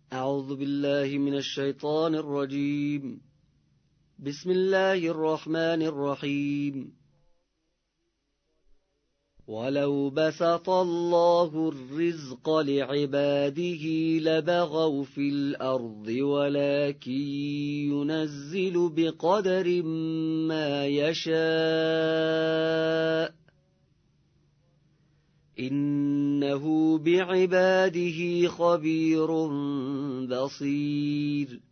أعوذ بالله من الشيطان الرجيم. بسم الله الرحمن الرحيم. ولو بسط الله الرزق لعباده لبغوا في الأرض ولكن ينزل بقدر ما يشاء إنه بعباده خبير بصير.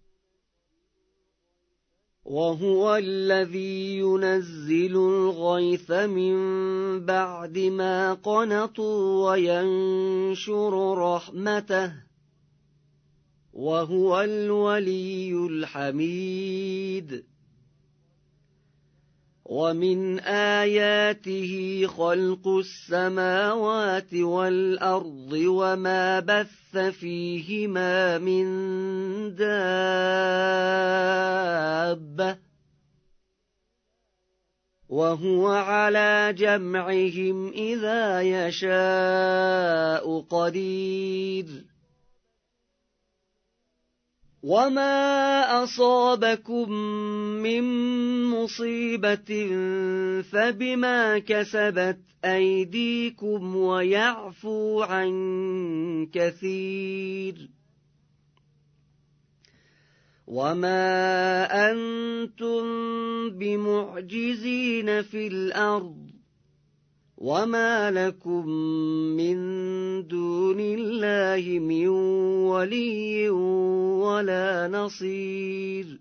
وهو الذي ينزل الغيث من بعد ما قنطوا وينشر رحمته وهو الولي الحميد. ومن آياته خلق السماوات والأرض وما بث فيهما من دابة وهو على جمعهم إذا يشاء قدير. وما أصابكم من مصيبة فبما كسبت أيديكم ويعفو عن كثير. وما أنتم بمعجزين في الأرض وما لكم من دون الله من ولي ولا نصير.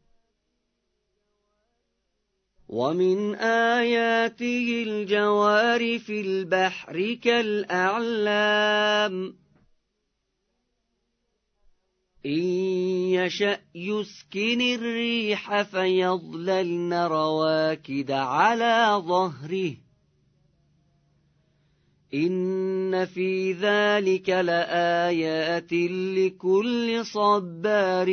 ومن آياته الجوار في البحر كالأعلام إن يشأ يسكن الريح فيظللن رواكد على ظهره إن في ذلك لآيات لكل صبار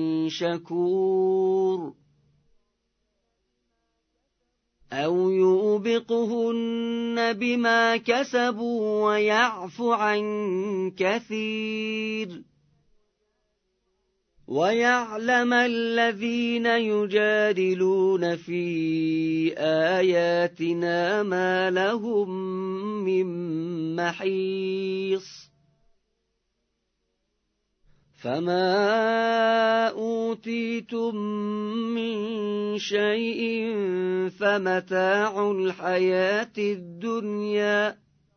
شكور. أو يوبقهن بما كسبوا ويعفو عن كثير. ويعلم الذين يجادلون في آياتنا ما لهم من محيص. فما أوتيتم من شيء فمتاع الحياة الدنيا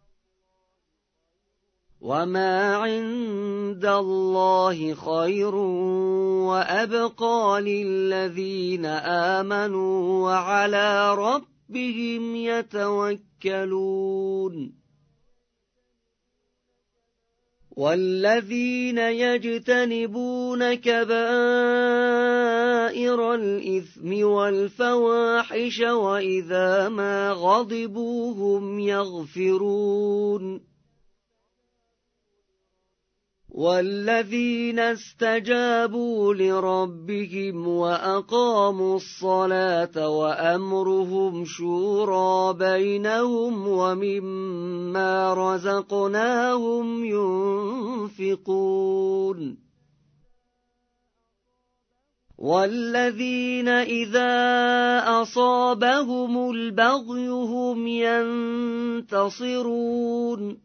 وما عند الله خير وأبقى للذين آمنوا وعلى ربهم يتوكلون. والذين يجتنبون كبائر الإثم والفواحش وإذا ما غضبوا هم يغفرون. والذين استجابوا لربهم وأقاموا الصلاة وأمرهم شورى بينهم ومما رزقناهم ينفقون. والذين إذا أصابهم البغي هم ينتصرون.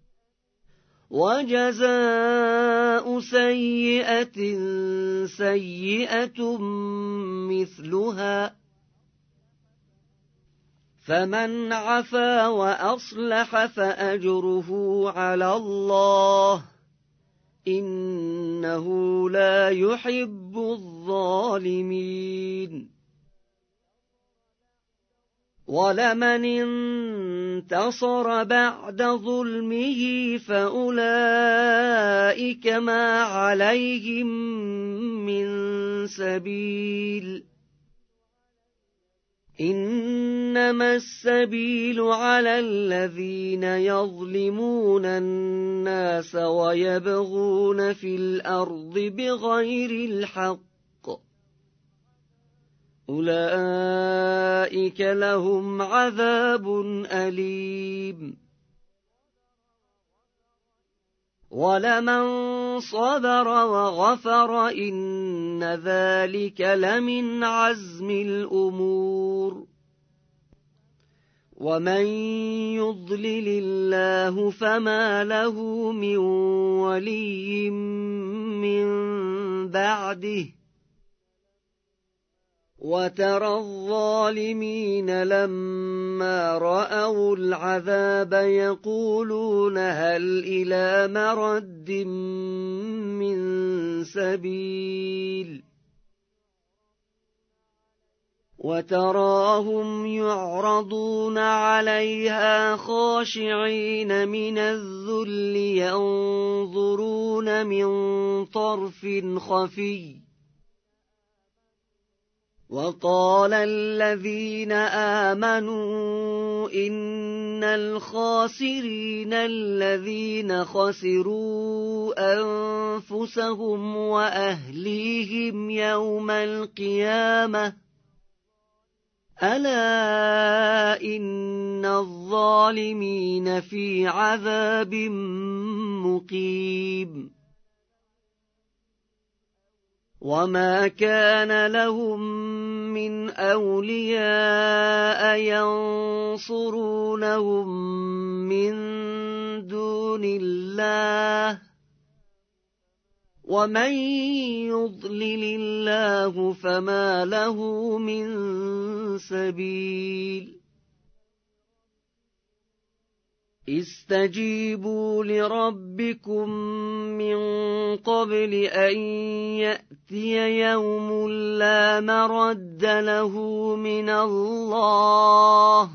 وجزاء سيئة سيئة مثلها فمن عفا وأصلح فأجره على الله إنه لا يحب الظالمين. ولمن انتصر بعد ظلمه فأولئك ما عليهم من سبيل إنما السبيل على الذين يظلمون الناس ويبغون في الأرض بغير الحق أولئك لهم عذاب أليم. ولمن صبر وغفر إن ذلك لمن عزم الأمور ومن يضلل الله فما له من ولي من بعده وترى الظالمين لما رأوا العذاب يقولون هل إلى مرد من سبيل وتراهم يعرضون عليها خاشعين من الذل ينظرون من طرف خفي وقال الذين آمنوا إن الخاسرين الذين خسروا أنفسهم وأهليهم يوم القيامة ألا إن الظالمين في عذاب مقيم وما كان لهم من أولياء ينصرونهم من دون الله ومن يضلل الله فما له من سبيل استجيبوا لربكم من قبل أن يأتي يوم لا مرد له من الله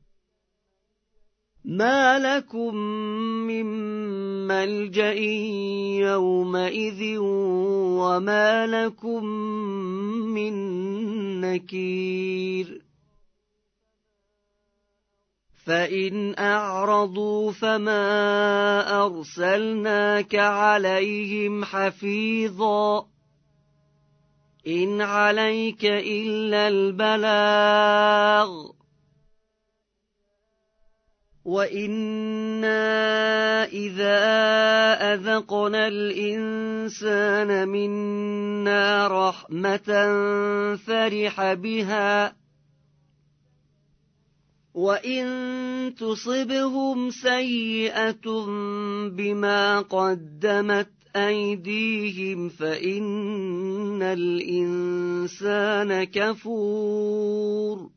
ما لكم من ملجأ يومئذ وما لكم من نكير فإن أعرضوا فما أرسلناك عليهم حفيظا إن عليك إلا البلاغ وإنا إذا أذقنا الإنسان منا رحمة فرح بها وإن تصبهم سيئة بما قدمت أيديهم فإن الإنسان كفور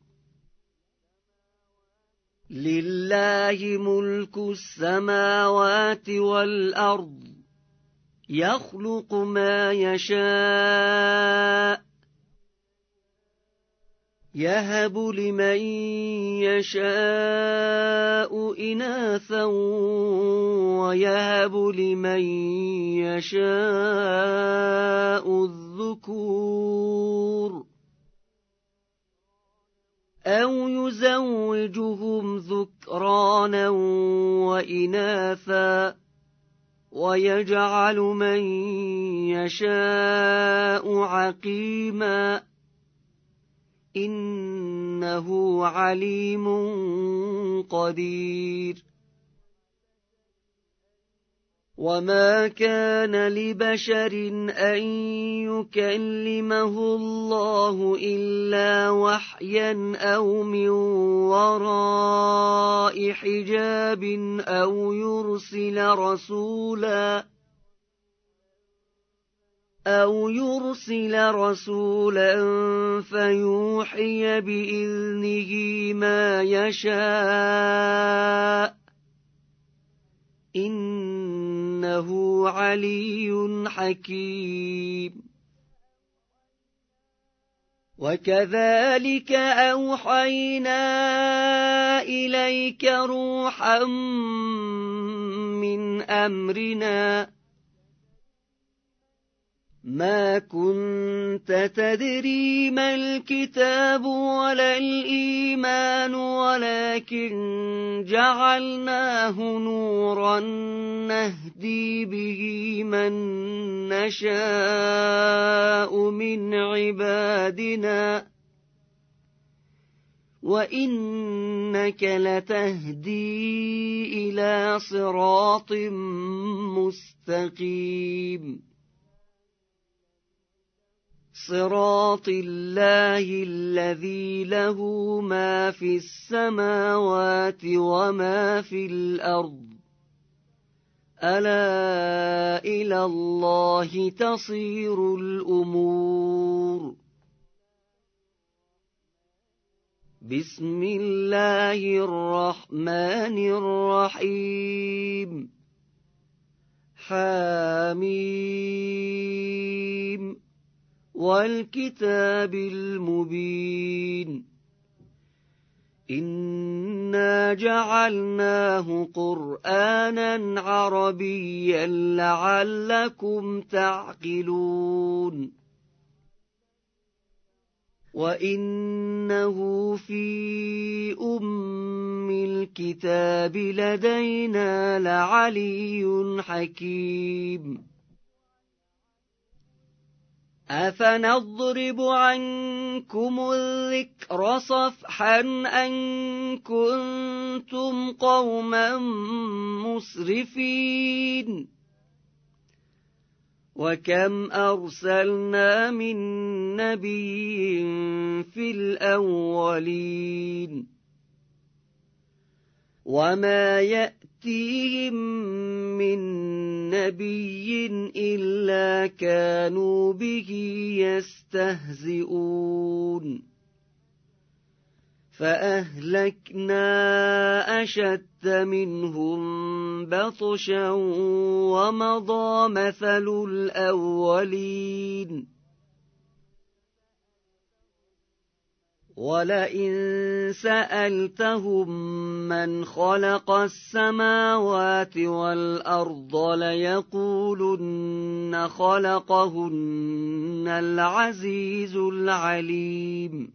لله ملك السماوات والأرض يخلق ما يشاء يهب لمن يشاء إناثا ويهب لمن يشاء الذكور أو يزوجهم ذكرانا وإناثا ويجعل من يشاء عقيما إنه عليم قدير وما كان لبشر أن يكلمه الله إلا وحيا أو من وراء حجاب أو يرسل رسولا فيوحي بإذنه ما يشاء إنه علي حكيم وكذلك أوحينا إليك روحا من أمرنا ما كنت تدري ما الكتاب ولا الإيمان ولكن جعلناه نورا نهدي به من نشاء من عبادنا وإنك لتهدي إلى صراط مستقيم صراط الله الذي له ما في السماوات وما في الأرض ألا إلى الله تصير الأمور بسم الله الرحمن الرحيم حميم والكتاب المبين إنا جعلناه قرآنا عربيا لعلكم تعقلون وإنه في أم الكتاب لدينا لعلي حكيم أفنضرب عنكم الذكر صفحا أن كنتم قوما مسرفين وكم أرسلنا من نبي في الأولين وما يأتيهم من نبي إلا كانوا به يستهزئون فأهلكنا أشد منهم بطشا ومضى مثل الأولين ولئن سألتهم من خلق السماوات والأرض ليقولن خلقهن العزيز العليم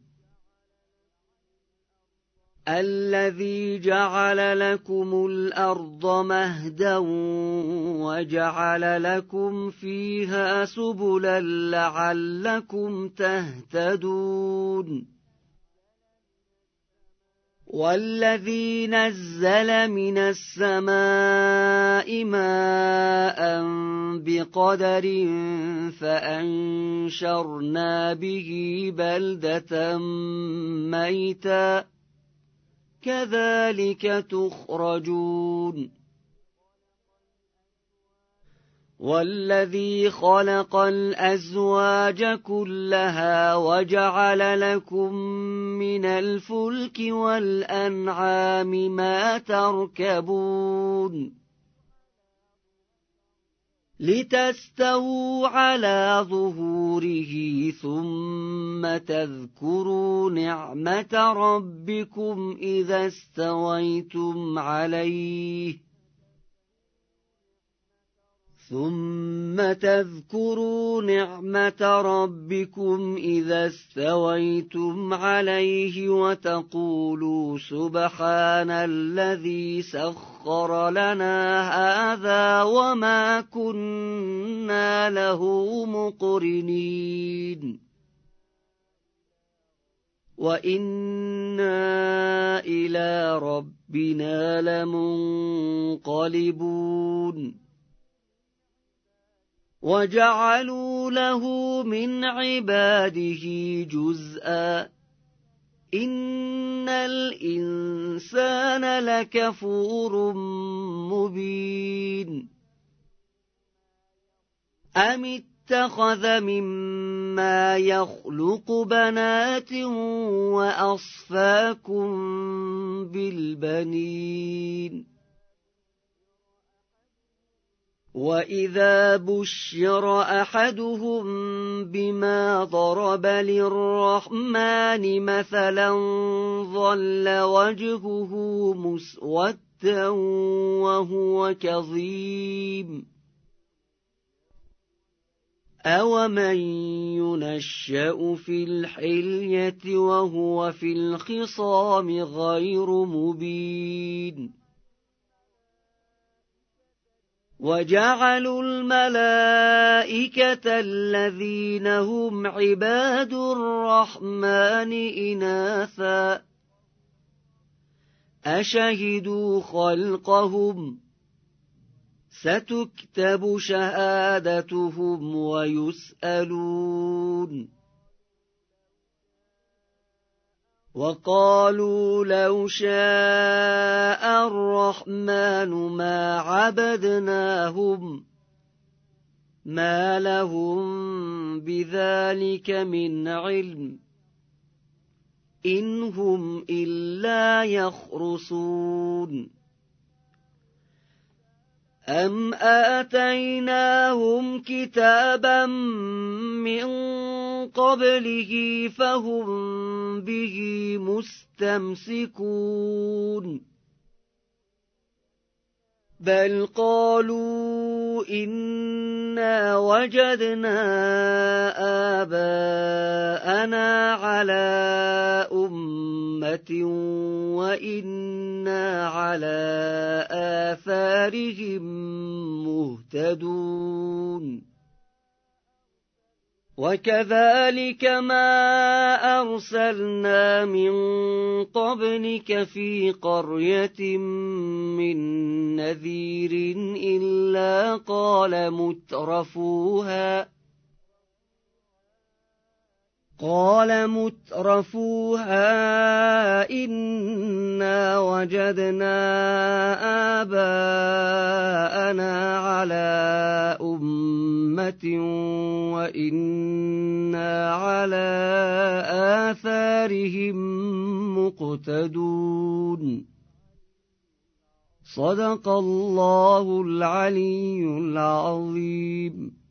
الذي جعل لكم الأرض مهدا وجعل لكم فيها سبلا لعلكم تهتدون والذي نزل من السماء ماء بقدر فأنشرنا به بلدة ميتا كذلك تخرجون والذي خلق الأزواج كلها وجعل لكم من الفلك والأنعام ما تركبون لتستووا على ظهوره ثم تذكروا نعمة ربكم إذا استويتم عليه وتقولوا سبحان الذي سخر لنا هذا وما كنا له مقرنين وإنا إلى ربنا لمنقلبون وجعلوا له من عباده جزءا إن الإنسان لكفور مبين أم اتخذ مما يخلق بنات وأصفاكم بالبنين وإذا بشر أحدهم بما ضرب للرحمن مثلا ظل وجهه مسودا وهو كظيم أومن ينشأ في الحلية وهو في الخصام غير مبين وجعلوا الملائكة الذين هم عباد الرحمن إناثا أشهدوا خلقهم ستكتب شهادتهم ويسألون وقالوا لو شاء الرحمن ما عبدناهم ما لهم بذلك من علم إن هم إلا يخرصون أم آتيناهم كتابا من قبله فهم به مستمسكون بل قالوا إنا وجدنا آباءنا على أمة وإنا على آثارهم مهتدون وكذلك ما أرسلنا من قبلك في قرية من نذير إلا قال مترفوها إنا وجدنا آباءنا على أمة وإنا على آثارهم مقتدون صدق الله العلي العظيم.